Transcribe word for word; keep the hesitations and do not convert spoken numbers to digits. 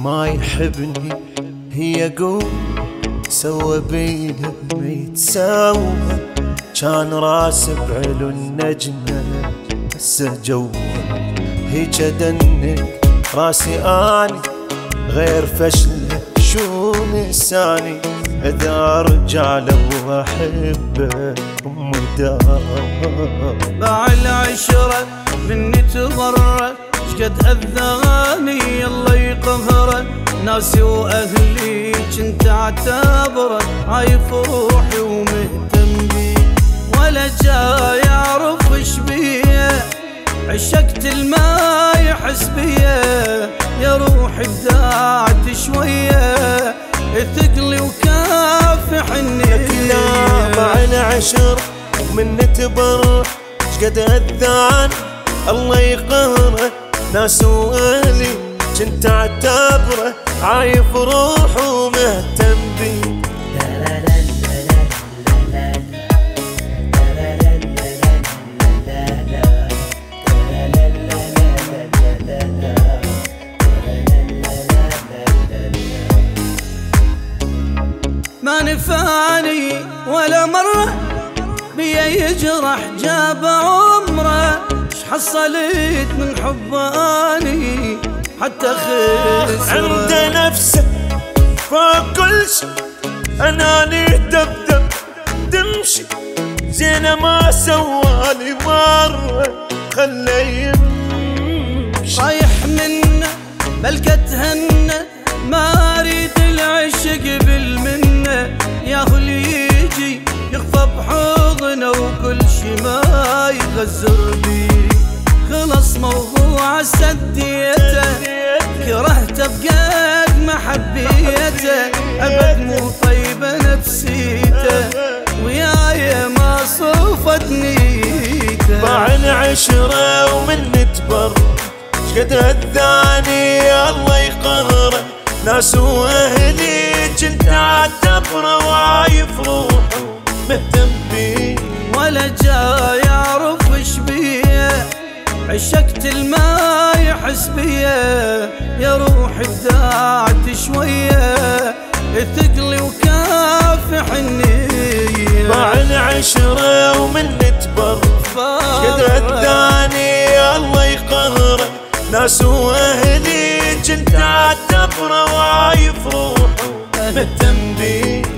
ما يحبني هي قول سوى بينا ما يتساوى. كان راسي بعلو النجمة هسه جوا هيج ادنك راسي اني غير فشله شو لساني اذا رجاله واحبه مدام. باع العشرة مني تضرر شقد اذاني الله يقهره. ناسي واهلي كنت اعتبره عايف روحي ومهتم بي ولا جاي اعرف ايش بيه. عشقت الما يحس بيه يا روحي ابدعت شويه ثقلي وكافح النية. لا مع العشر ومن تبر شقد اذان الله يقهره. ناس واهلي كنت اعتبره عايف روح ومهتم بي. ما نفاني ولا مرة بيا يجرح جاب عمره. اش حصلت من حباني حتى خسر عنده نفسه فكل شي اناني دبدب تمشي زينه ما سوالي مرة خليه يمشي. رايح منه بلكة تهنى ما اريد العشق بالمنه. ياهو اللي يجي يخفى بحضنه وكل شي ما يغزر بي. خلص موضوع سديته كرهته بقد ما حبيته. ابد مو طيبه نفسيته وياي ما صفت نيته. باع العشره ومن تبر شقد اذاني الله يقهره. ناس واهلي كنت اعتبره وعايف روحه مهتم بي ولا جاي اعرف ايش بيه. عشقت الما يحس بيه يا روحي ابدعت شويه ثقلي وكافح النية. باع العشره ومن تبر شقد اذاني الله يقهره. ناس واهلي كنت اعتبره وعايف روحه مهتم بي